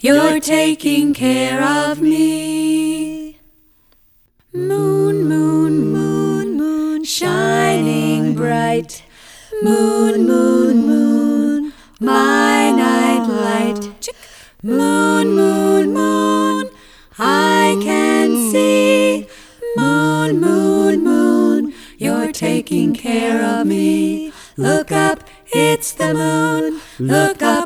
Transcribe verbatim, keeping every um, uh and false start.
you're taking care of me. Moon, moon, moon, moon, shining bright. Moon, moon, moon, my night light. Moon, moon, moon, I can see. Moon, moon, moon, you're taking care of me. Look up, it's the moon. Look up.